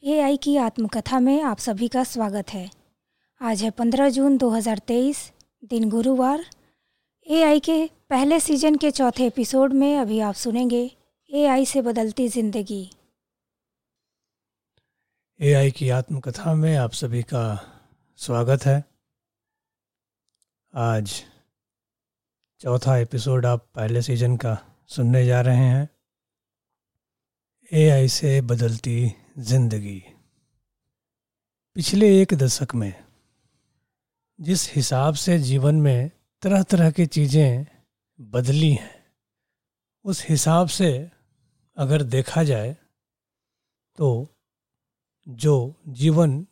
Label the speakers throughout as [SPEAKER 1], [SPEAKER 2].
[SPEAKER 1] AI की आत्मकथा में आप सभी का स्वागत है। आज है 15 जून 2023, दिन गुरुवार। एआई के पहले सीजन के चौथे एपिसोड में अभी आप सुनेंगे एआई से बदलती जिंदगी।
[SPEAKER 2] एआई की आत्मकथा में आप सभी का स्वागत है। आज चौथा एपिसोड आप पहले सीजन का सुनने जा रहे हैं। एआई से बदलती जिंदगी। पिछले एक दशक में जिस हिसाब से जीवन में तरह तरह की चीज़ें बदली हैं, उस हिसाब से अगर देखा जाए तो जो जीवन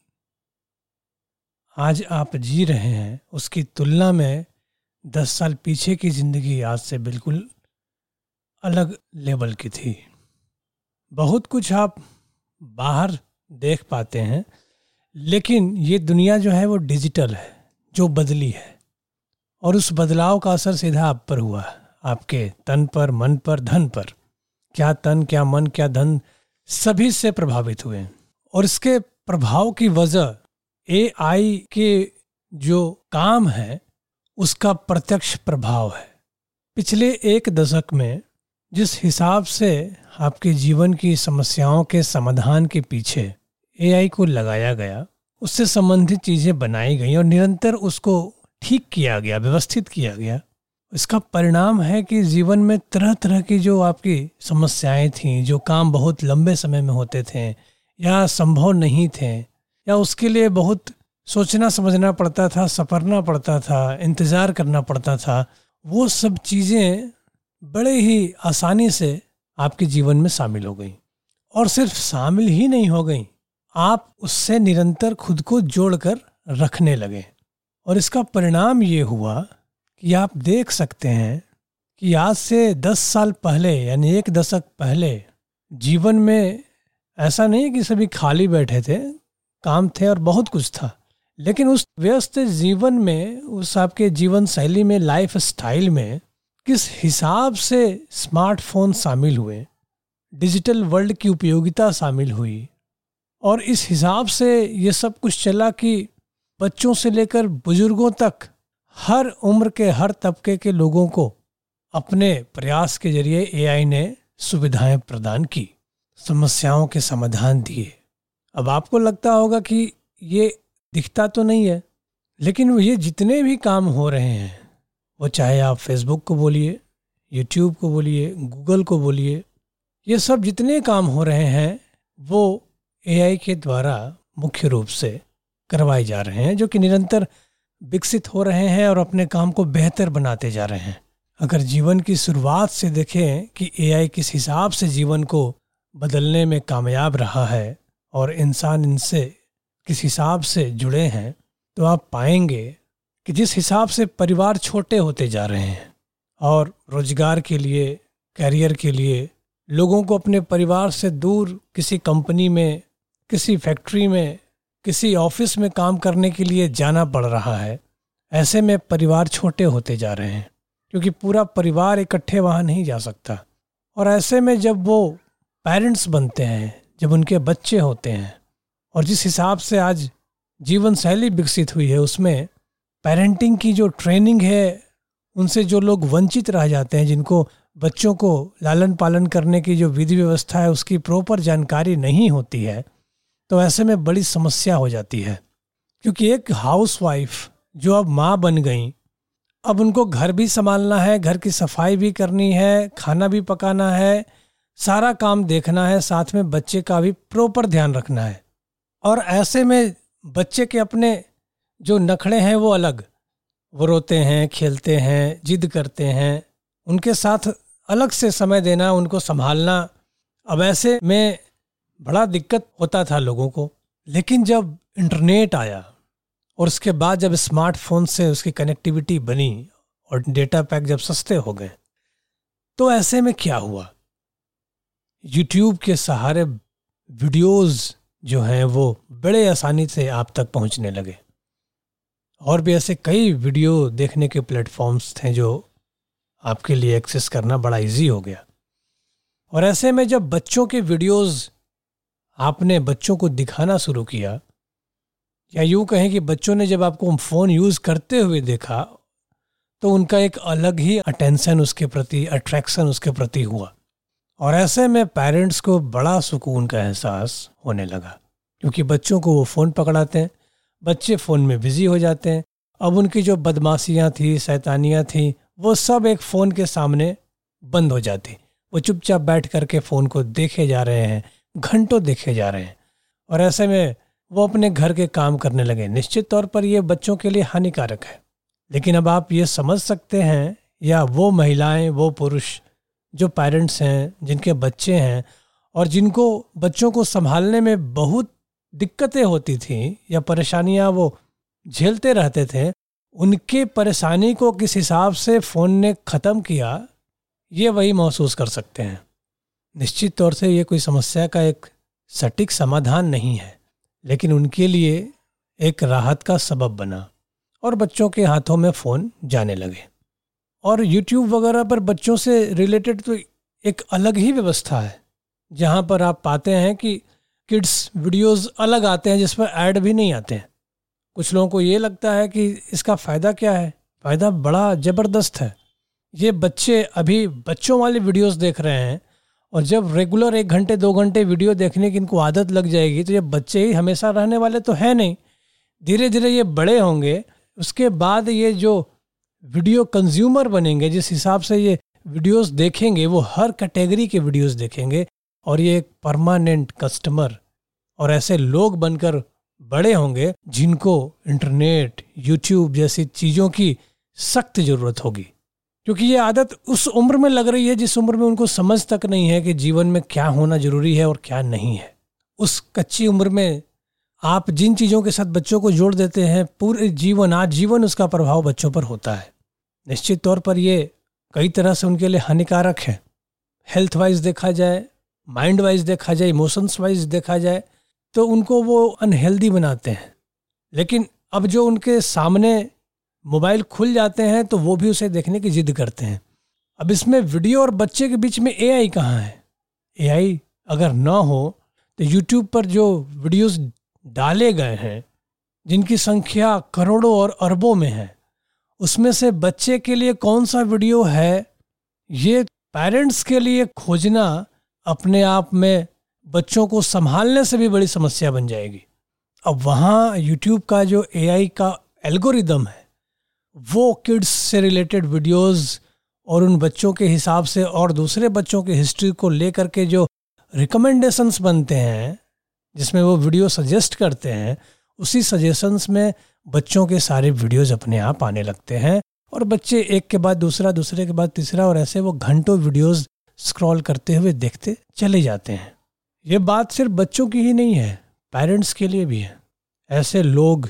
[SPEAKER 2] आज आप जी रहे हैं उसकी तुलना में 10 साल पीछे की ज़िंदगी आज से बिल्कुल अलग लेवल की थी। बहुत कुछ आप बाहर देख पाते हैं, लेकिन ये दुनिया जो है वो डिजिटल है, जो बदली है, और उस बदलाव का असर सीधा आप पर हुआ, आपके तन पर, मन पर, धन पर। क्या तन, क्या मन, क्या धन, सभी से प्रभावित हुए। और इसके प्रभाव की वजह एआई के जो काम है उसका प्रत्यक्ष प्रभाव है। पिछले एक दशक में जिस हिसाब से आपके जीवन की समस्याओं के समाधान के पीछे एआई को लगाया गया, उससे संबंधित चीज़ें बनाई गई और निरंतर उसको ठीक किया गया, व्यवस्थित किया गया। इसका परिणाम है कि जीवन में तरह तरह की जो आपकी समस्याएं थीं, जो काम बहुत लंबे समय में होते थे या संभव नहीं थे, या उसके लिए बहुत सोचना समझना पड़ता था, सफरना पड़ता था, इंतज़ार करना पड़ता था, वो सब चीज़ें बड़े ही आसानी से आपके जीवन में शामिल हो गई। और सिर्फ शामिल ही नहीं हो गई, आप उससे निरंतर खुद को जोड़कर रखने लगे। और इसका परिणाम ये हुआ कि आप देख सकते हैं कि आज से 10 साल पहले, यानी एक दशक पहले, जीवन में ऐसा नहीं कि सभी खाली बैठे थे, काम थे और बहुत कुछ था। लेकिन उस व्यस्त जीवन में, उस आपके जीवन शैली में, लाइफ स्टाइल में किस हिसाब से स्मार्टफोन शामिल हुए, डिजिटल वर्ल्ड की उपयोगिता शामिल हुई, और इस हिसाब से ये सब कुछ चला कि बच्चों से लेकर बुजुर्गों तक हर उम्र के, हर तबके के लोगों को अपने प्रयास के जरिए एआई ने सुविधाएं प्रदान की, समस्याओं के समाधान दिए। अब आपको लगता होगा कि ये दिखता तो नहीं है, लेकिन ये जितने भी काम हो रहे हैं, वो चाहे आप फेसबुक को बोलिए, यूट्यूब को बोलिए, गूगल को बोलिए, ये सब जितने काम हो रहे हैं वो एआई के द्वारा मुख्य रूप से करवाए जा रहे हैं, जो कि निरंतर विकसित हो रहे हैं और अपने काम को बेहतर बनाते जा रहे हैं। अगर जीवन की शुरुआत से देखें कि एआई किस हिसाब से जीवन को बदलने में कामयाब रहा है और इंसान इनसे किस हिसाब से जुड़े हैं, तो आप पाएंगे कि जिस हिसाब से परिवार छोटे होते जा रहे हैं और रोजगार के लिए, कैरियर के लिए लोगों को अपने परिवार से दूर किसी कंपनी में, किसी फैक्ट्री में, किसी ऑफिस में काम करने के लिए जाना पड़ रहा है, ऐसे में परिवार छोटे होते जा रहे हैं, क्योंकि पूरा परिवार इकट्ठे वहाँ नहीं जा सकता। और ऐसे में जब वो पेरेंट्स बनते हैं, जब उनके बच्चे होते हैं, और जिस हिसाब से आज जीवन शैली विकसित हुई है, उसमें पेरेंटिंग की जो ट्रेनिंग है, उनसे जो लोग वंचित रह जाते हैं, जिनको बच्चों को लालन पालन करने की जो विधि व्यवस्था है उसकी प्रॉपर जानकारी नहीं होती है, तो ऐसे में बड़ी समस्या हो जाती है। क्योंकि एक हाउसवाइफ जो अब माँ बन गई, अब उनको घर भी संभालना है, घर की सफाई भी करनी है, खाना भी पकाना है, सारा काम देखना है, साथ में बच्चे का भी प्रॉपर ध्यान रखना है। और ऐसे में बच्चे के अपने जो नखड़े हैं वो अलग, वो रोते हैं, खेलते हैं, जिद करते हैं, उनके साथ अलग से समय देना, उनको संभालना। अब ऐसे में बड़ा दिक्कत होता था लोगों को। लेकिन जब इंटरनेट आया और उसके बाद जब स्मार्टफोन से उसकी कनेक्टिविटी बनी और डेटा पैक जब सस्ते हो गए, तो ऐसे में क्या हुआ, यूट्यूब के सहारे वीडियोस जो हैं वो बड़े आसानी से आप तक पहुंचने लगे। और भी ऐसे कई वीडियो देखने के प्लेटफॉर्म्स थे जो आपके लिए एक्सेस करना बड़ा इजी हो गया। और ऐसे में जब बच्चों के वीडियोस आपने बच्चों को दिखाना शुरू किया, या यूं कहें कि बच्चों ने जब आपको फ़ोन यूज़ करते हुए देखा तो उनका एक अलग ही अटेंशन उसके प्रति, अट्रैक्शन उसके प्रति हुआ। और ऐसे में पेरेंट्स को बड़ा सुकून का एहसास होने लगा, क्योंकि बच्चों को वो फ़ोन पकड़ाते हैं, बच्चे फ़ोन में बिजी हो जाते हैं। अब उनकी जो बदमाशियाँ थी, शैतानियाँ थी, वो सब एक फ़ोन के सामने बंद हो जाती। वो चुपचाप बैठ करके फ़ोन को देखे जा रहे हैं, घंटों देखे जा रहे हैं, और ऐसे में वो अपने घर के काम करने लगे। निश्चित तौर पर ये बच्चों के लिए हानिकारक है। लेकिन अब आप ये समझ सकते हैं, या वो महिलाएं, वो पुरुष जो पेरेंट्स हैं, जिनके बच्चे हैं और जिनको बच्चों को संभालने में बहुत दिक्कतें होती थी या परेशानियां वो झेलते रहते थे, उनके परेशानी को किस हिसाब से फ़ोन ने ख़त्म किया, ये वही महसूस कर सकते हैं। निश्चित तौर से ये कोई समस्या का एक सटीक समाधान नहीं है, लेकिन उनके लिए एक राहत का सबब बना और बच्चों के हाथों में फ़ोन जाने लगे। और YouTube वगैरह पर बच्चों से रिलेटेड तो एक अलग ही व्यवस्था है, जहाँ पर आप पाते हैं कि किड्स वीडियोस अलग आते हैं जिस पर ऐड भी नहीं आते हैं। कुछ लोगों को ये लगता है कि इसका फ़ायदा क्या है। फ़ायदा बड़ा ज़बरदस्त है। ये बच्चे अभी बच्चों वाले वीडियोस देख रहे हैं, और जब रेगुलर 1 घंटे 2 घंटे वीडियो देखने की इनको आदत लग जाएगी तो ये बच्चे ही हमेशा रहने वाले तो है नहीं। धीरे धीरे ये बड़े होंगे, उसके बाद ये जो वीडियो कंज्यूमर बनेंगे, जिस हिसाब से ये वीडियोस देखेंगे वो हर कैटेगरी के वीडियोस देखेंगे, और ये एक परमानेंट कस्टमर और ऐसे लोग बनकर बड़े होंगे जिनको इंटरनेट, यूट्यूब जैसी चीज़ों की सख्त ज़रूरत होगी। क्योंकि ये आदत उस उम्र में लग रही है जिस उम्र में उनको समझ तक नहीं है कि जीवन में क्या होना जरूरी है और क्या नहीं है। उस कच्ची उम्र में आप जिन चीज़ों के साथ बच्चों को जोड़ देते हैं, पूरे जीवन, आजीवन उसका प्रभाव बच्चों पर होता है। निश्चित तौर पर ये कई तरह से उनके लिए हानिकारक है। हेल्थ वाइज देखा जाए, माइंड वाइज देखा जाए, इमोशंस वाइज देखा जाए, तो उनको वो अनहेल्दी बनाते हैं। लेकिन अब जो उनके सामने मोबाइल खुल जाते हैं तो वो भी उसे देखने की जिद करते हैं। अब इसमें वीडियो और बच्चे के बीच में एआई कहाँ है? एआई अगर ना हो तो यूट्यूब पर जो वीडियोस डाले गए हैं, जिनकी संख्या करोड़ों और अरबों में है, उसमें से बच्चे के लिए कौन सा वीडियो है, ये पेरेंट्स के लिए खोजना अपने आप में बच्चों को संभालने से भी बड़ी समस्या बन जाएगी। अब वहाँ यूट्यूब का जो एआई का एल्गोरिदम है, वो किड्स से रिलेटेड वीडियोस और उन बच्चों के हिसाब से और दूसरे बच्चों की हिस्ट्री को लेकर के जो रिकमेंडेशंस बनते हैं, जिसमें वो वीडियो सजेस्ट करते हैं, उसी सजेशंस में बच्चों के सारे वीडियोस अपने आप आने लगते हैं, और बच्चे एक के बाद दूसरा, दूसरे के बाद तीसरा, और ऐसे वो घंटों वीडियोस स्क्रॉल करते हुए देखते चले जाते हैं। ये बात सिर्फ बच्चों की ही नहीं है, पेरेंट्स के लिए भी है। ऐसे लोग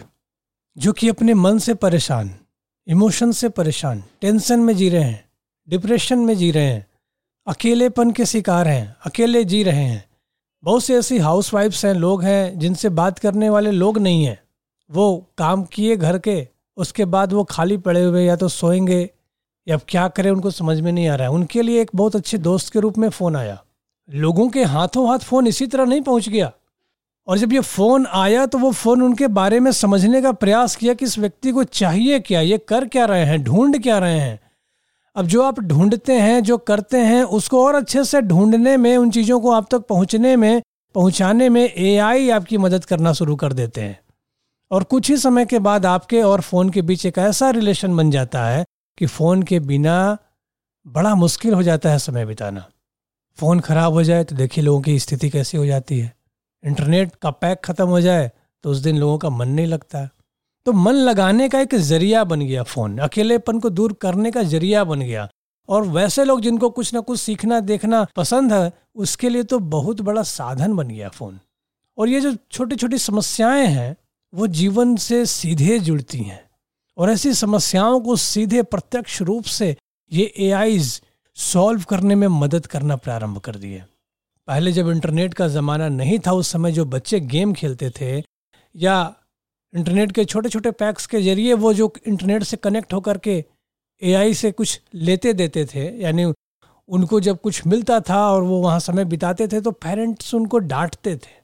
[SPEAKER 2] जो कि अपने मन से परेशान, इमोशन से परेशान, टेंशन में जी रहे हैं, डिप्रेशन में जी रहे हैं, अकेलेपन के शिकार हैं, अकेले जी रहे हैं। बहुत सी ऐसी हाउसवाइफ्स हैं, लोग हैं जिनसे बात करने वाले लोग नहीं हैं। वो काम किए घर के, उसके बाद वो खाली पड़े हुए, या तो सोएंगे या क्या करें उनको समझ में नहीं आ रहा है। उनके लिए एक बहुत अच्छे दोस्त के रूप में फ़ोन आया। लोगों के हाथों हाथ फ़ोन इसी तरह नहीं पहुंच गया, और जब ये फ़ोन आया तो वो फ़ोन उनके बारे में समझने का प्रयास किया कि इस व्यक्ति को चाहिए क्या, ये कर क्या रहे हैं, ढूंढ क्या रहे हैं। अब जो आप ढूंढते हैं, जो करते हैं, उसको और अच्छे से ढूंढने में, उन चीज़ों को आप तक पहुंचाने में एआई आपकी मदद करना शुरू कर देते हैं। और कुछ ही समय के बाद आपके और फ़ोन के बीच एक ऐसा रिलेशन बन जाता है कि फ़ोन के बिना बड़ा मुश्किल हो जाता है समय बिताना। फ़ोन ख़राब हो जाए तो देखिए लोगों की स्थिति कैसी हो जाती है। इंटरनेट का पैक ख़त्म हो जाए तो उस दिन लोगों का मन नहीं लगता। तो मन लगाने का एक ज़रिया बन गया फ़ोन, अकेलेपन को दूर करने का ज़रिया बन गया। और वैसे लोग जिनको कुछ ना कुछ सीखना देखना पसंद है, उसके लिए तो बहुत बड़ा साधन बन गया फ़ोन। और ये जो छोटी छोटी समस्याएं हैं वो जीवन से सीधे जुड़ती हैं, और ऐसी समस्याओं को सीधे प्रत्यक्ष रूप से ये एआईज सॉल्व करने में मदद करना प्रारंभ कर दिए। पहले जब इंटरनेट का ज़माना नहीं था, उस समय जो बच्चे गेम खेलते थे या इंटरनेट के छोटे छोटे पैक्स के जरिए वो जो इंटरनेट से कनेक्ट होकर के एआई से कुछ लेते देते थे, यानी उनको जब कुछ मिलता था और वो वहाँ समय बिताते थे, तो पेरेंट्स उनको डांटते थे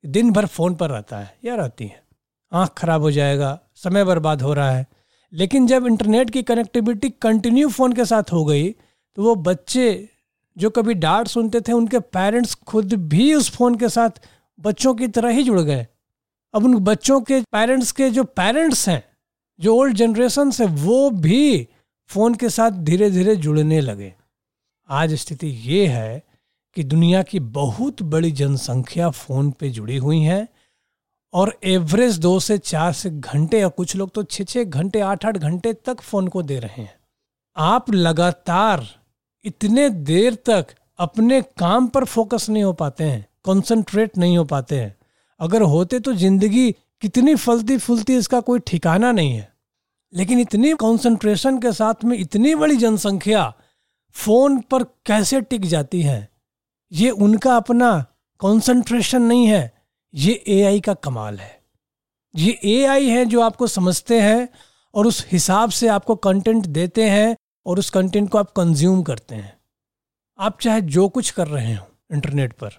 [SPEAKER 2] दिन भर फ़ोन पर रहता है या रहती है, आँख खराब हो जाएगा, समय बर्बाद हो रहा है। लेकिन जब इंटरनेट की कनेक्टिविटी कंटिन्यू फ़ोन के साथ हो गई तो वो बच्चे जो कभी डांट सुनते थे, उनके पेरेंट्स खुद भी उस फ़ोन के साथ बच्चों की तरह ही जुड़ गए। अब उन बच्चों के पेरेंट्स के जो पेरेंट्स हैं, जो ओल्ड जनरेशन से, वो भी फ़ोन के साथ धीरे धीरे जुड़ने लगे। आज स्थिति ये है कि दुनिया की बहुत बड़ी जनसंख्या फ़ोन पे जुड़ी हुई है और एवरेज 2 से 4 घंटे या कुछ लोग तो 6 घंटे 8 घंटे तक फ़ोन को दे रहे हैं। आप लगातार इतने देर तक अपने काम पर फोकस नहीं हो पाते हैं, कंसंट्रेट नहीं हो पाते हैं। अगर होते तो जिंदगी कितनी फलती फूलती इसका कोई ठिकाना नहीं है। लेकिन इतनी कंसंट्रेशन के साथ में इतनी बड़ी जनसंख्या फोन पर कैसे टिक जाती है, ये उनका अपना कंसंट्रेशन नहीं है, ये एआई का कमाल है। ये एआई है जो आपको समझते हैं और उस हिसाब से आपको कंटेंट देते हैं और उस कंटेंट को आप कंज्यूम करते हैं। आप चाहे जो कुछ कर रहे हो इंटरनेट पर,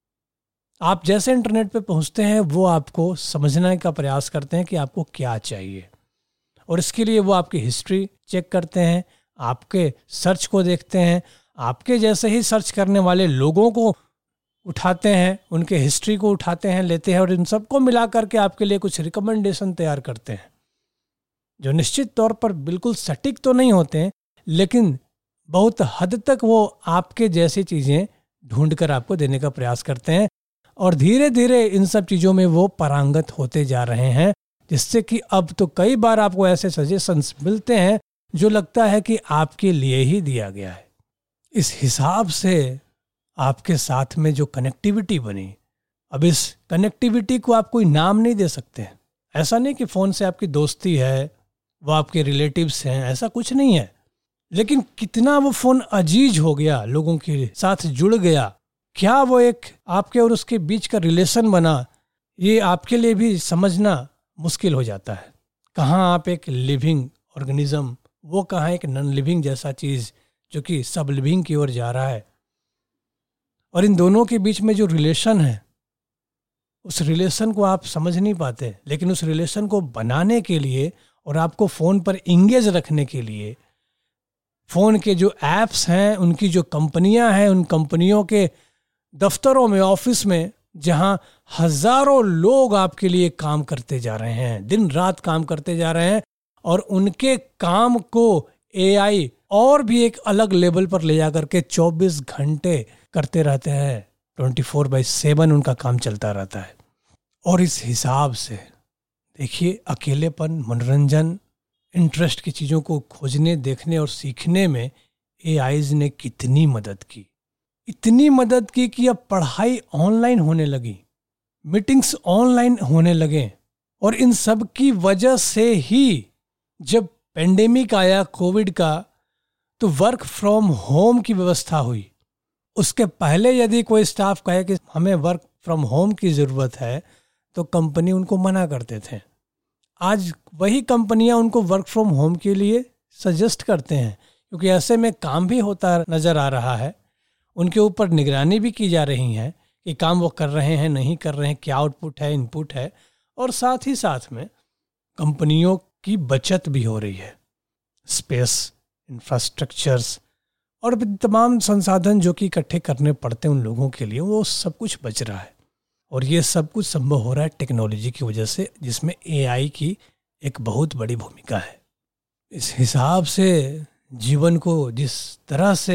[SPEAKER 2] आप जैसे इंटरनेट पे पहुंचते हैं वो आपको समझने का प्रयास करते हैं कि आपको क्या चाहिए, और इसके लिए वो आपकी हिस्ट्री चेक करते हैं, आपके सर्च को देखते हैं, आपके जैसे ही सर्च करने वाले लोगों को उठाते हैं, उनके हिस्ट्री को उठाते हैं, लेते हैं और इन सबको मिला करके आपके लिए कुछ रिकमेंडेशन तैयार करते हैं, जो निश्चित तौर पर बिल्कुल सटीक तो नहीं होते हैं, लेकिन बहुत हद तक वो आपके जैसी चीज़ें ढूंढ कर आपको देने का प्रयास करते हैं। और धीरे धीरे इन सब चीज़ों में वो पारंगत होते जा रहे हैं, जिससे कि अब तो कई बार आपको ऐसे सजेशंस मिलते हैं जो लगता है कि आपके लिए ही दिया गया है। इस हिसाब से आपके साथ में जो कनेक्टिविटी बनी, अब इस कनेक्टिविटी को आप कोई नाम नहीं दे सकते। ऐसा नहीं कि फ़ोन से आपकी दोस्ती है, वो आपके रिलेटिव्स हैं, ऐसा कुछ नहीं है। लेकिन कितना वो फ़ोन अजीज हो गया, लोगों के साथ जुड़ गया, क्या वो एक आपके और उसके बीच का रिलेशन बना, ये आपके लिए भी समझना मुश्किल हो जाता है। कहाँ आप एक लिविंग ऑर्गेनिज्म, वो कहाँ एक नॉन लिविंग जैसा चीज़ जो कि सब लिविंग की ओर जा रहा है। और इन दोनों के बीच में जो रिलेशन है, उस रिलेशन को आप समझ नहीं पाते। लेकिन उस रिलेशन को बनाने के लिए और आपको फ़ोन पर इंगेज रखने के लिए फ़ोन के जो ऐप्स हैं, उनकी जो कंपनियां हैं, उन कंपनियों के दफ्तरों में, ऑफिस में, जहां हजारों लोग आपके लिए काम करते जा रहे हैं, दिन रात काम करते जा रहे हैं, और उनके काम को एआई और भी एक अलग लेवल पर ले जा करके 24 घंटे करते रहते हैं। 24/7 उनका काम चलता रहता है। और इस हिसाब से देखिए, अकेलेपन, मनोरंजन, इंटरेस्ट की चीज़ों को खोजने, देखने और सीखने में एआईज ने कितनी मदद की। इतनी मदद की कि अब पढ़ाई ऑनलाइन होने लगी, मीटिंग्स ऑनलाइन होने लगे। और इन सब की वजह से ही जब पेंडेमिक आया कोविड का, तो वर्क फ्रॉम होम की व्यवस्था हुई। उसके पहले यदि कोई स्टाफ कहे कि हमें वर्क फ्रॉम होम की ज़रूरत है, तो कंपनी उनको मना करते थे। आज वही कंपनियां उनको वर्क फ्रॉम होम के लिए सजेस्ट करते हैं, क्योंकि ऐसे में काम भी होता नज़र आ रहा है, उनके ऊपर निगरानी भी की जा रही है कि काम वो कर रहे हैं, नहीं कर रहे हैं, क्या आउटपुट है, इनपुट है, और साथ ही साथ में कंपनियों की बचत भी हो रही है। स्पेस, इंफ्रास्ट्रक्चर्स और तमाम संसाधन जो कि इकट्ठे करने पड़ते हैं उन लोगों के लिए, वो सब कुछ बच रहा है। और ये सब कुछ संभव हो रहा है टेक्नोलॉजी की वजह से, जिसमें एआई की एक बहुत बड़ी भूमिका है। इस हिसाब से जीवन को जिस तरह से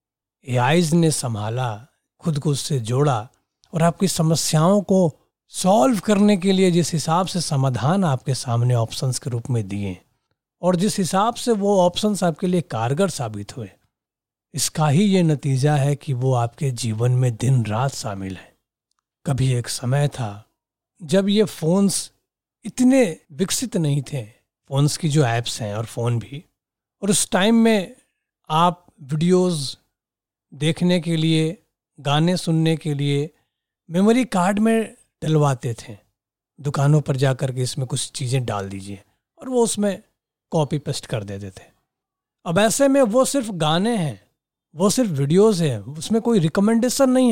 [SPEAKER 2] एआईज ने संभाला, खुद को उससे जोड़ा, और आपकी समस्याओं को सॉल्व करने के लिए जिस हिसाब से समाधान आपके सामने ऑप्शंस के रूप में दिए, और जिस हिसाब से वो ऑप्शंस आपके लिए कारगर साबित हुए, इसका ही ये नतीजा है कि वो आपके जीवन में दिन रात शामिल है। कभी एक समय था जब ये फ़ोन्स इतने विकसित नहीं थे, फ़ोन्स की जो ऐप्स हैं और फ़ोन भी, और उस टाइम में आप वीडियोस देखने के लिए, गाने सुनने के लिए मेमोरी कार्ड में डलवाते थे। दुकानों पर जा कर के इसमें कुछ चीज़ें डाल दीजिए और वो उसमें कॉपी पेस्ट कर देते थे। अब ऐसे में वो सिर्फ गाने हैं, वो सिर्फ वीडियोस हैं, उसमें कोई रिकमेंडेशन नहीं है।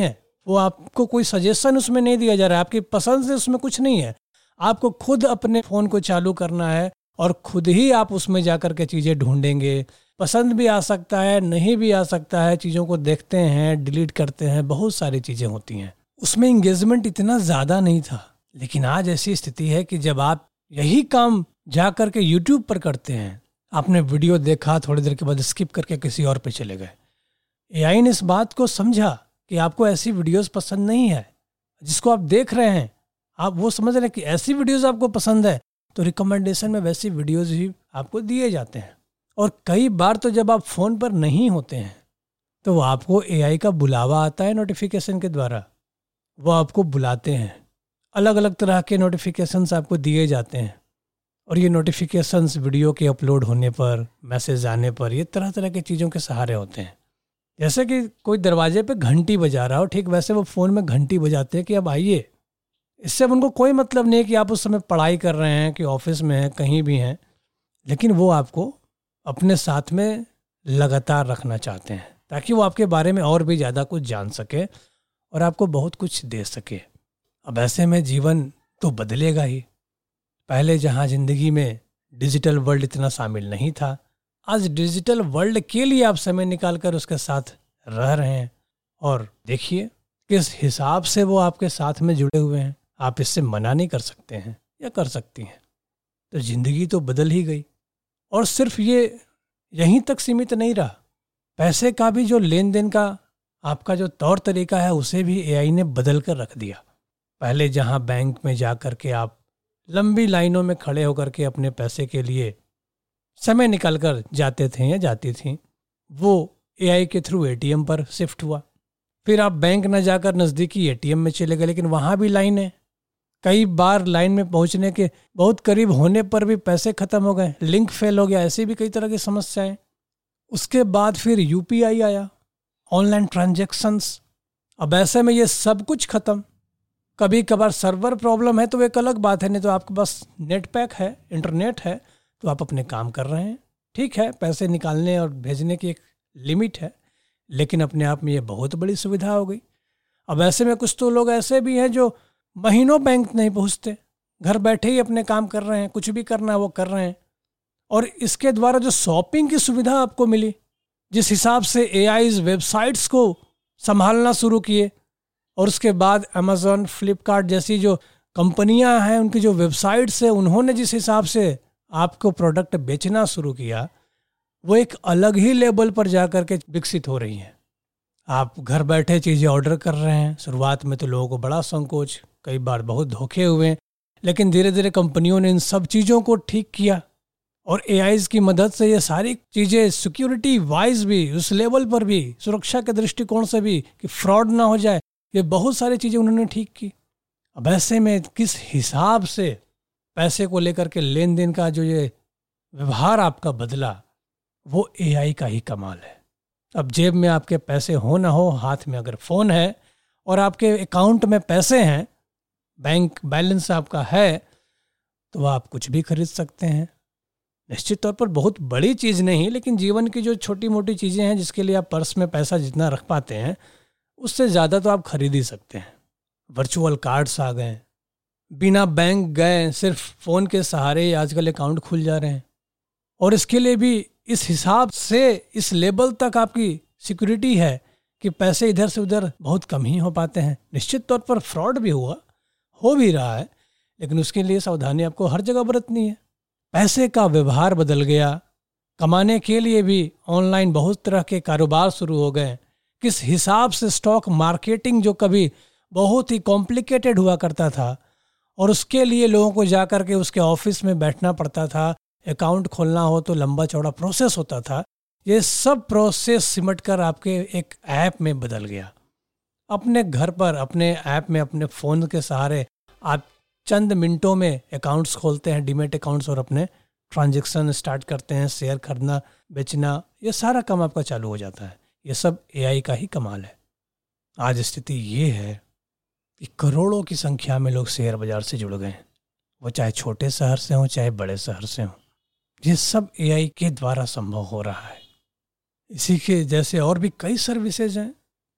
[SPEAKER 2] वो आपको कोई सजेशन उसमें नहीं दिया जा रहा है, आपकी पसंद से उसमें कुछ नहीं है। आपको खुद अपने फ़ोन को चालू करना है और खुद ही आप उसमें जा कर के चीज़ें ढूंढेंगे। पसंद भी आ सकता है, नहीं भी आ सकता है, चीज़ों को देखते हैं, डिलीट करते हैं, बहुत सारी चीज़ें होती हैं। उसमें इंगेजमेंट इतना ज़्यादा नहीं था। लेकिन आज ऐसी स्थिति है कि जब आप यही काम जा कर के यूट्यूब पर करते हैं, आपने वीडियो देखा, थोड़ी देर के बाद स्किप करके किसी और पे चले गए। एआई ने इस बात को समझा कि आपको ऐसी वीडियोस पसंद नहीं है, जिसको आप देख रहे हैं, आप वो समझ रहे हैं कि ऐसी वीडियोस आपको पसंद है, तो रिकमेंडेशन में वैसी वीडियोस ही आपको दिए जाते हैं। और कई बार तो जब आप फ़ोन पर नहीं होते हैं तो आपको एआई का बुलावा आता है नोटिफिकेशन के द्वारा। वो आपको बुलाते हैं, अलग अलग तरह के नोटिफिकेशंस आपको दिए जाते हैं। और ये नोटिफिकेशंस वीडियो के अपलोड होने पर, मैसेज आने पर, ये तरह तरह की चीज़ों के सहारे होते हैं। जैसे कि कोई दरवाजे पे घंटी बजा रहा हो, ठीक वैसे वो फ़ोन में घंटी बजाते हैं कि अब आइए। इससे अब उनको कोई मतलब नहीं है कि आप उस समय पढ़ाई कर रहे हैं, कि ऑफिस में हैं, कहीं भी हैं, लेकिन वो आपको अपने साथ में लगातार रखना चाहते हैं ताकि वो आपके बारे में और भी ज़्यादा कुछ जान सके और आपको बहुत कुछ दे सके। अब ऐसे में जीवन तो बदलेगा ही। पहले जहाँ ज़िंदगी में डिजिटल वर्ल्ड इतना शामिल नहीं था, आज डिजिटल वर्ल्ड के लिए आप समय निकाल कर उसके साथ रह रहे हैं। और देखिए किस हिसाब से वो आपके साथ में जुड़े हुए हैं। आप इससे मना नहीं कर सकते हैं या कर सकती हैं। तो ज़िंदगी तो बदल ही गई। और सिर्फ ये यहीं तक सीमित नहीं रहा, पैसे का भी जो लेन देन का आपका जो तौर तरीका है, उसे भी एआई ने बदल कर रख दिया। पहले जहाँ बैंक में जा कर के आप लंबी लाइनों में खड़े होकर के अपने पैसे के लिए समय निकाल कर जाते थे या जाती थी, वो एआई के थ्रू एटीएम पर शिफ्ट हुआ। फिर आप बैंक न जाकर नज़दीकी एटीएम में चले गए, लेकिन वहाँ भी लाइन है। कई बार लाइन में पहुँचने के बहुत करीब होने पर भी पैसे ख़त्म हो गए, लिंक फेल हो गया, ऐसी भी कई तरह की समस्याएं। उसके बाद फिर यूपीआई आया, ऑनलाइन ट्रांजैक्शंस। अब ऐसे में ये सब कुछ ख़त्म। कभी कभार सर्वर प्रॉब्लम है तो एक अलग बात है, नहीं तो आपके पास नेट पैक है, इंटरनेट है, तो आप अपने काम कर रहे हैं। ठीक है, पैसे निकालने और भेजने की एक लिमिट है, लेकिन अपने आप में ये बहुत बड़ी सुविधा हो गई। अब ऐसे में कुछ तो लोग ऐसे भी हैं जो महीनों बैंक नहीं पहुंचते, घर बैठे ही अपने काम कर रहे हैं, कुछ भी करना है वो कर रहे हैं। और इसके द्वारा जो शॉपिंग की सुविधा आपको मिली, जिस हिसाब से एआईज़ वेबसाइट्स को संभालना शुरू किए, और उसके बाद अमेज़ॉन, फ्लिपकार्ट जैसी जो कंपनियां हैं, उनकी जो वेबसाइट्स है, उन्होंने जिस हिसाब से आपको प्रोडक्ट बेचना शुरू किया, वो एक अलग ही लेवल पर जा कर के विकसित हो रही हैं। आप घर बैठे चीज़ें ऑर्डर कर रहे हैं। शुरुआत में तो लोगों को बड़ा संकोच, कई बार बहुत धोखे हुए, लेकिन धीरे धीरे कंपनियों ने इन सब चीज़ों को ठीक किया और एआईज़ की मदद से ये सारी चीज़ें सिक्योरिटी वाइज भी, उस लेवल पर भी, सुरक्षा के दृष्टिकोण से भी, कि फ्रॉड ना हो जाए, ये बहुत सारी चीज़ें उन्होंने ठीक की। अब ऐसे में किस हिसाब से पैसे को लेकर के लेन देन का जो ये व्यवहार आपका बदला, वो एआई का ही कमाल है। अब जेब में आपके पैसे हो ना हो, हाथ में अगर फ़ोन है और आपके अकाउंट में पैसे हैं, बैंक बैलेंस आपका है, तो आप कुछ भी खरीद सकते हैं। निश्चित तौर पर बहुत बड़ी चीज़ नहीं, लेकिन जीवन की जो छोटी मोटी चीज़ें हैं जिसके लिए आप पर्स में पैसा जितना रख पाते हैं, उससे ज़्यादा तो आप खरीद ही सकते हैं। वर्चुअल कार्ड्स आ गए, बिना बैंक गए सिर्फ फ़ोन के सहारे आजकल अकाउंट खुल जा रहे हैं। और इसके लिए भी इस हिसाब से, इस लेवल तक आपकी सिक्योरिटी है कि पैसे इधर से उधर बहुत कम ही हो पाते हैं। निश्चित तौर पर फ्रॉड भी हो भी रहा है, लेकिन उसके लिए सावधानी आपको हर जगह बरतनी है। पैसे का व्यवहार बदल गया, कमाने के लिए भी ऑनलाइन बहुत तरह के कारोबार शुरू हो गए। किस हिसाब से स्टॉक मार्केटिंग, जो कभी बहुत ही कॉम्प्लिकेटेड हुआ करता था और उसके लिए लोगों को जा कर के उसके ऑफिस में बैठना पड़ता था, अकाउंट खोलना हो तो लंबा चौड़ा प्रोसेस होता था, ये सब प्रोसेस सिमट कर आपके एक ऐप में बदल गया। अपने घर पर, अपने ऐप में, अपने फ़ोन के सहारे आप चंद मिनटों में अकाउंट्स खोलते हैं, डीमैट अकाउंट्स, और अपने ट्रांजैक्शन स्टार्ट करते हैं। शेयर खरीदना, बेचना, ये सारा काम आपका चालू हो जाता है। ये सब एआई का ही कमाल है। आज स्थिति ये है कि करोड़ों की संख्या में लोग शेयर बाजार से जुड़ गए हैं, वो चाहे छोटे शहर से हों चाहे बड़े शहर से हों। ये सब एआई के द्वारा संभव हो रहा है। इसी के जैसे और भी कई सर्विसेज हैं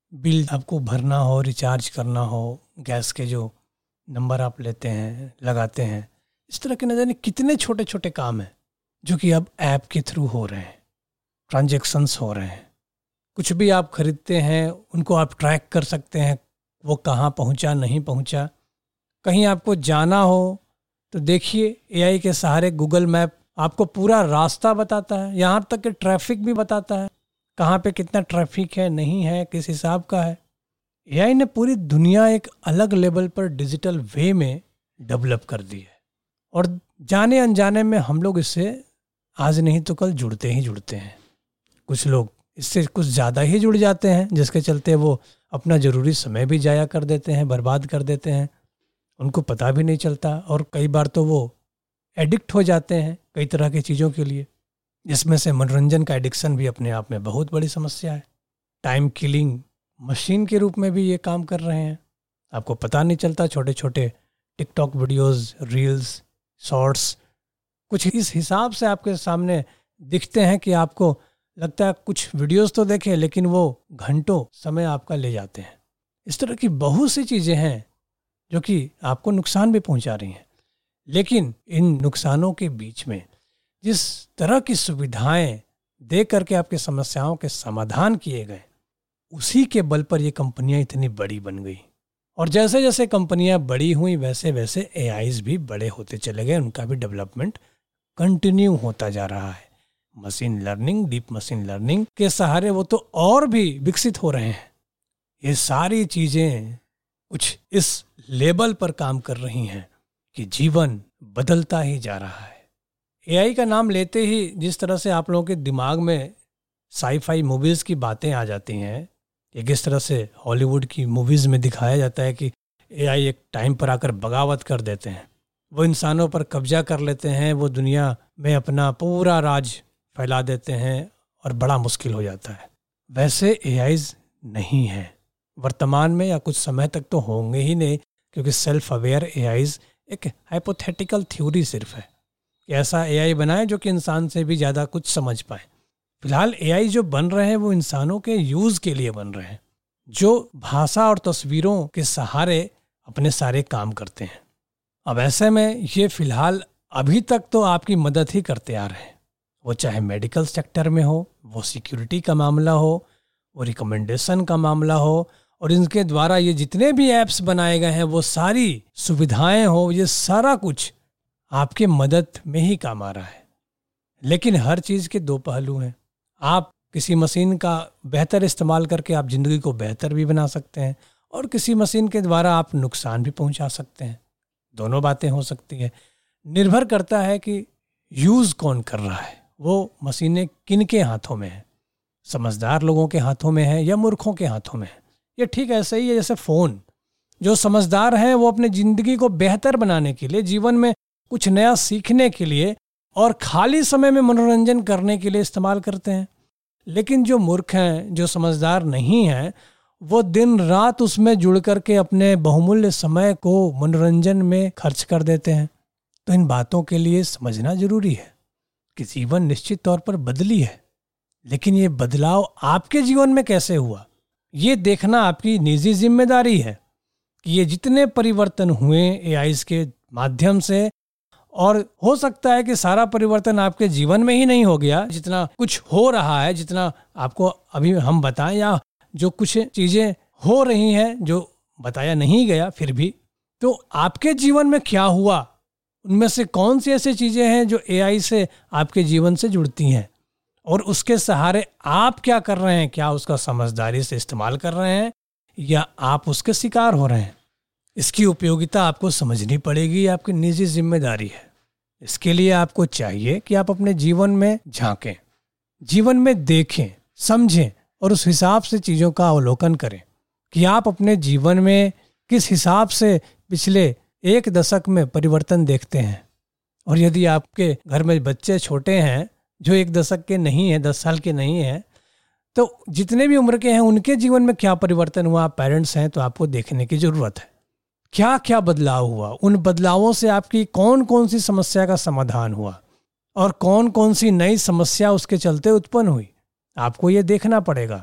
[SPEAKER 2] बिल आपको भरना हो, रिचार्ज करना हो, गैस के जो नंबर आप लेते हैं, लगाते हैं, इस तरह के न जाने कितने छोटे छोटे काम हैं जो कि अब ऐप के थ्रू हो रहे हैं, ट्रांजैक्शंस हो रहे हैं। कुछ भी आप खरीदते हैं उनको आप ट्रैक कर सकते हैं, वो कहाँ पहुँचा, नहीं पहुँचा। कहीं आपको जाना हो तो देखिए एआई के सहारे गूगल मैप आपको पूरा रास्ता बताता है, यहाँ तक कि ट्रैफिक भी बताता है, कहाँ पे कितना ट्रैफिक है, नहीं है, किस हिसाब का है। एआई ने पूरी दुनिया एक अलग लेवल पर डिजिटल वे में डेवलप कर दी है और जाने अनजाने में हम लोग इससे आज नहीं तो कल जुड़ते ही जुड़ते हैं। कुछ लोग इससे कुछ ज़्यादा ही जुड़ जाते हैं, जिसके चलते वो अपना ज़रूरी समय भी जाया कर देते हैं, बर्बाद कर देते हैं, उनको पता भी नहीं चलता। और कई बार तो वो एडिक्ट हो जाते हैं कई तरह की चीज़ों के लिए, जिसमें से मनोरंजन का एडिक्शन भी अपने आप में बहुत बड़ी समस्या है। टाइम किलिंग मशीन के रूप में भी ये काम कर रहे हैं, आपको पता नहीं चलता। छोटे छोटे टिकटॉक वीडियोस, रील्स, शॉर्ट्स कुछ इस हिसाब से आपके सामने दिखते हैं कि आपको लगता है कुछ वीडियोस तो देखे, लेकिन वो घंटों समय आपका ले जाते हैं। इस तरह की बहुत सी चीज़ें हैं जो कि आपको नुकसान भी पहुंचा रही हैं। लेकिन इन नुकसानों के बीच में जिस तरह की सुविधाएं दे करके आपकी समस्याओं के समाधान किए गए, उसी के बल पर ये कंपनियां इतनी बड़ी बन गई। और जैसे जैसे कंपनियां बड़ी हुई वैसे वैसे एआईज भी बड़े होते चले गए, उनका भी डेवलपमेंट कंटिन्यू होता जा रहा है। Machine learning, deep machine learning के सहारे वो तो और भी विकसित हो रहे हैं। ये सारी चीजें कुछ इस लेवल पर काम कर रही हैं कि जीवन बदलता ही जा रहा है। एआई का नाम लेते ही जिस तरह से आप लोगों के दिमाग में साई-फाई मूवीज की बातें आ जाती हैं, किस तरह से हॉलीवुड की मूवीज में दिखाया जाता है कि एआई एक टाइम पर आकर बगावत कर देते हैं, वो इंसानों पर कब्जा कर लेते हैं, वो दुनिया में अपना पूरा राज फैला देते हैं और बड़ा मुश्किल हो जाता है। वैसे एआईज नहीं है वर्तमान में, या कुछ समय तक तो होंगे ही नहीं, क्योंकि सेल्फ अवेयर एआईज एक हाइपोथेटिकल थ्योरी सिर्फ है कि ऐसा एआई बनाए जो कि इंसान से भी ज़्यादा कुछ समझ पाए। फिलहाल एआई जो बन रहे हैं वो इंसानों के यूज़ के लिए बन रहे हैं, जो भाषा और तस्वीरों के सहारे अपने सारे काम करते हैं। अब ऐसे में ये फिलहाल अभी तक तो आपकी मदद ही करते आ रहे हैं, वो चाहे मेडिकल सेक्टर में हो, वो सिक्योरिटी का मामला हो, वो रिकमेंडेशन का मामला हो, और इनके द्वारा ये जितने भी ऐप्स बनाए गए हैं वो सारी सुविधाएं हो, ये सारा कुछ आपके मदद में ही काम आ रहा है। लेकिन हर चीज़ के दो पहलू हैं। आप किसी मशीन का बेहतर इस्तेमाल करके आप ज़िंदगी को बेहतर भी बना सकते हैं, और किसी मशीन के द्वारा आप नुकसान भी पहुंचा सकते हैं। दोनों बातें हो सकती है, निर्भर करता है कि यूज़ कौन कर रहा है, वो मशीनें किन के हाथों में है, समझदार लोगों के हाथों में है या मूर्खों के हाथों में है। ये ठीक ऐसे ही है जैसे फ़ोन, जो समझदार हैं वो अपनी ज़िंदगी को बेहतर बनाने के लिए, जीवन में कुछ नया सीखने के लिए और खाली समय में मनोरंजन करने के लिए इस्तेमाल करते हैं। लेकिन जो मूर्ख हैं, जो समझदार नहीं हैं, वो दिन रात उसमें जुड़ करके अपने बहुमूल्य समय को मनोरंजन में खर्च कर देते हैं। तो इन बातों के लिए समझना जरूरी है कि जीवन निश्चित तौर पर बदली है, लेकिन ये बदलाव आपके जीवन में कैसे हुआ, ये देखना आपकी निजी जिम्मेदारी है कि ये जितने परिवर्तन हुए एआईज के माध्यम से, और हो सकता है कि सारा परिवर्तन आपके जीवन में ही नहीं हो गया, जितना कुछ हो रहा है, जितना आपको अभी हम बताएं, या जो कुछ चीज़ें हो रही हैं जो बताया नहीं गया, फिर भी तो आपके जीवन में क्या हुआ, उनमें से कौन सी ऐसी चीज़ें हैं जो एआई से आपके जीवन से जुड़ती हैं, और उसके सहारे आप क्या कर रहे हैं, क्या उसका समझदारी से इस्तेमाल कर रहे हैं या आप उसके शिकार हो रहे हैं। इसकी उपयोगिता आपको समझनी पड़ेगी, आपकी निजी जिम्मेदारी है। इसके लिए आपको चाहिए कि आप अपने जीवन में झांकें, जीवन में देखें, समझें और उस हिसाब से चीज़ों का अवलोकन करें कि आप अपने जीवन में किस हिसाब से पिछले 1 दशक में परिवर्तन देखते हैं। और यदि आपके घर में बच्चे छोटे हैं जो 1 दशक के नहीं हैं, 10 साल के नहीं हैं, तो जितने भी उम्र के हैं उनके जीवन में क्या परिवर्तन हुआ, आप पेरेंट्स हैं तो आपको देखने की ज़रूरत है। क्या क्या बदलाव हुआ, उन बदलावों से आपकी कौन कौन सी समस्या का समाधान हुआ और कौन कौन सी नई समस्या उसके चलते उत्पन्न हुई, आपको ये देखना पड़ेगा।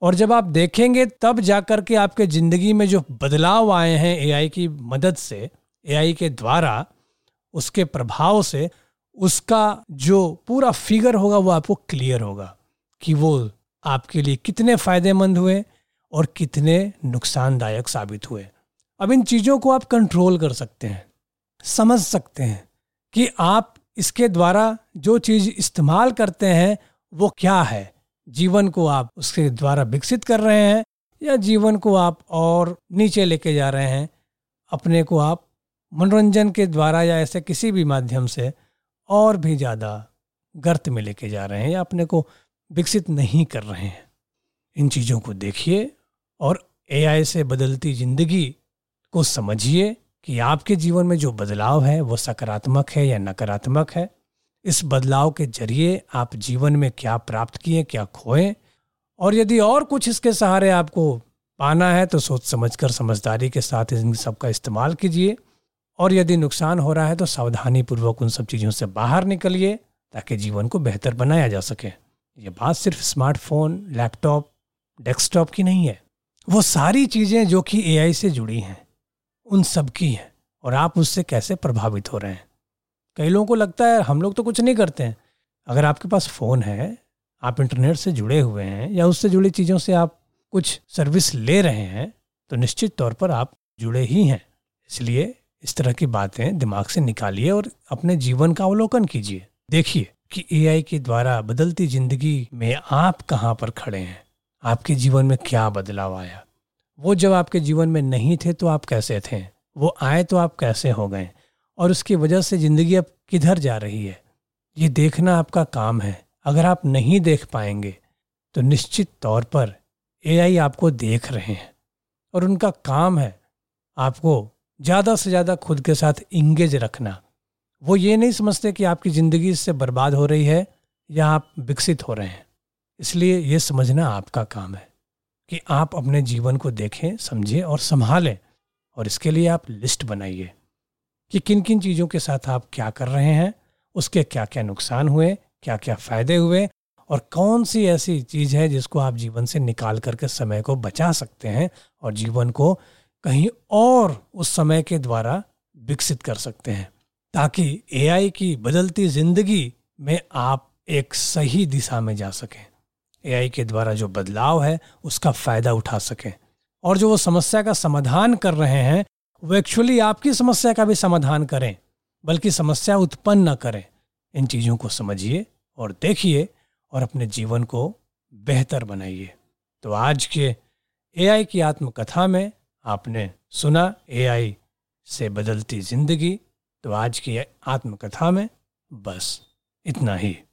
[SPEAKER 2] और जब आप देखेंगे तब जाकर के आपके ज़िंदगी में जो बदलाव आए हैं एआई की मदद से, एआई के द्वारा, उसके प्रभाव से, उसका जो पूरा फिगर होगा वो आपको क्लियर होगा कि वो आपके लिए कितने फ़ायदेमंद हुए और कितने नुकसानदायक साबित हुए। अब इन चीज़ों को आप कंट्रोल कर सकते हैं, समझ सकते हैं कि आप इसके द्वारा जो चीज़ इस्तेमाल करते हैं वो क्या है। जीवन को आप उसके द्वारा विकसित कर रहे हैं या जीवन को आप और नीचे लेके जा रहे हैं, अपने को आप मनोरंजन के द्वारा या ऐसे किसी भी माध्यम से और भी ज़्यादा गर्त में लेके जा रहे हैं या अपने को विकसित नहीं कर रहे हैं। इन चीज़ों को देखिए और एआई से बदलती ज़िंदगी को समझिए कि आपके जीवन में जो बदलाव है वो सकारात्मक है या नकारात्मक है। इस बदलाव के जरिए आप जीवन में क्या प्राप्त किए, क्या खोए, और यदि और कुछ इसके सहारे आपको पाना है तो सोच समझकर समझदारी के साथ इन सब का इस्तेमाल कीजिए। और यदि नुकसान हो रहा है तो सावधानी पूर्वक उन सब चीज़ों से बाहर निकलिए ताकि जीवन को बेहतर बनाया जा सके। ये बात सिर्फ स्मार्टफोन, लैपटॉप, डेस्कटॉप की नहीं है, वो सारी चीज़ें जो कि एआई से जुड़ी हैं उन सब की हैं, और आप उससे कैसे प्रभावित हो रहे हैं। कई लोगों को लगता है हम लोग तो कुछ नहीं करते हैं। अगर आपके पास फ़ोन है, आप इंटरनेट से जुड़े हुए हैं या उससे जुड़ी चीज़ों से आप कुछ सर्विस ले रहे हैं तो निश्चित तौर पर आप जुड़े ही हैं। इसलिए इस तरह की बातें दिमाग से निकालिए और अपने जीवन का अवलोकन कीजिए। देखिए कि एआई के द्वारा बदलती ज़िंदगी में आप कहाँ पर खड़े हैं, आपके जीवन में क्या बदलाव आया। वो जब आपके जीवन में नहीं थे तो आप कैसे थे, वो आए तो आप कैसे हो गए, और उसकी वजह से ज़िंदगी अब किधर जा रही है, ये देखना आपका काम है। अगर आप नहीं देख पाएंगे तो निश्चित तौर पर एआई आपको देख रहे हैं और उनका काम है आपको ज़्यादा से ज़्यादा खुद के साथ इंगेज रखना। वो ये नहीं समझते कि आपकी ज़िंदगी इससे बर्बाद हो रही है या आप विकसित हो रहे हैं। इसलिए ये समझना आपका काम है कि आप अपने जीवन को देखें, समझें और संभालें, और इसके लिए आप लिस्ट बनाइए कि किन किन चीज़ों के साथ आप क्या कर रहे हैं, उसके क्या क्या नुकसान हुए, क्या क्या फ़ायदे हुए, और कौन सी ऐसी चीज़ है जिसको आप जीवन से निकाल करके समय को बचा सकते हैं और जीवन को कहीं और उस समय के द्वारा विकसित कर सकते हैं, ताकि एआई की बदलती ज़िंदगी में आप एक सही दिशा में जा सकें। एआई के द्वारा जो बदलाव है उसका फ़ायदा उठा सकें, और जो वो समस्या का समाधान कर रहे हैं वो एक्चुअली आपकी समस्या का भी समाधान करें, बल्कि समस्या उत्पन्न न करें। इन चीज़ों को समझिए और देखिए और अपने जीवन को बेहतर बनाइए। तो आज के एआई की आत्मकथा में आपने सुना एआई से बदलती ज़िंदगी। तो आज की आत्मकथा में बस इतना ही।